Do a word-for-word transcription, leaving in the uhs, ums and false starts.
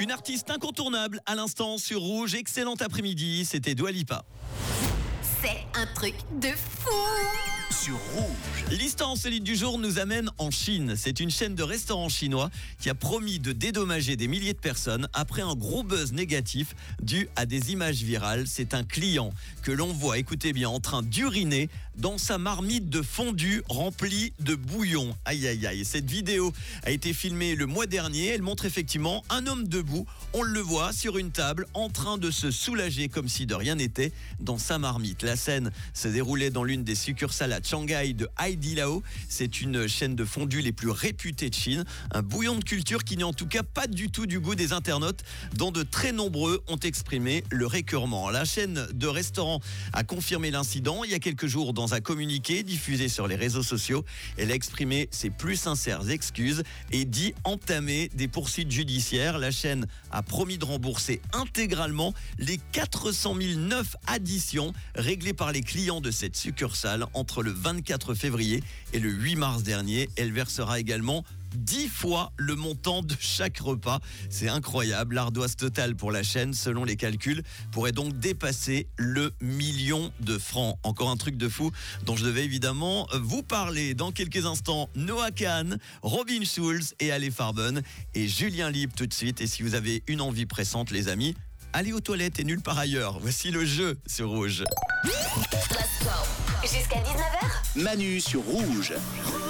Une artiste incontournable à l'instant sur Rouge. Excellent après-midi, c'était Dua Lipa. C'est un truc de fou. Sur Rouge. L'histoire insolite du jour nous amène en Chine. C'est une chaîne de restaurants chinois qui a promis de dédommager des milliers de personnes après un gros buzz négatif dû à des images virales. C'est un client que l'on voit, écoutez bien, en train d'uriner dans sa marmite de fondue remplie de bouillon. Aïe aïe aïe. Cette vidéo a été filmée le mois dernier. Elle montre effectivement un homme debout. On le voit sur une table en train de se soulager comme si de rien n'était dans sa marmite. La scène se déroulait dans l'une des succursales à Shanghai de Haidilao. C'est une chaîne de fondue les plus réputées de Chine. Un bouillon de culture qui n'est en tout cas pas du tout du goût des internautes, dont de très nombreux ont exprimé leur écœurement. La chaîne de restaurants a confirmé l'incident il y a quelques jours dans un communiqué diffusé sur les réseaux sociaux. Elle a exprimé ses plus sincères excuses et dit entamer des poursuites judiciaires. La chaîne a promis de rembourser intégralement les quatre cent mille neuf additions réglées par les clients de cette succursale entre le vingt-quatre février et le huit mars dernier. Elle versera également dix fois le montant de chaque repas. C'est incroyable. L'ardoise totale pour la chaîne, selon les calculs, pourrait donc dépasser le million de francs. Encore un truc de fou dont je devais évidemment vous parler. Dans quelques instants, Noah Kahn, Robin Schulz et Ale Farben et Julien Libre tout de suite. Et si vous avez une envie pressante, les amis, allez aux toilettes et nulle part ailleurs. Voici le jeu sur Rouge. Let's go. Jusqu'à dix-neuf heures. Manu sur Rouge.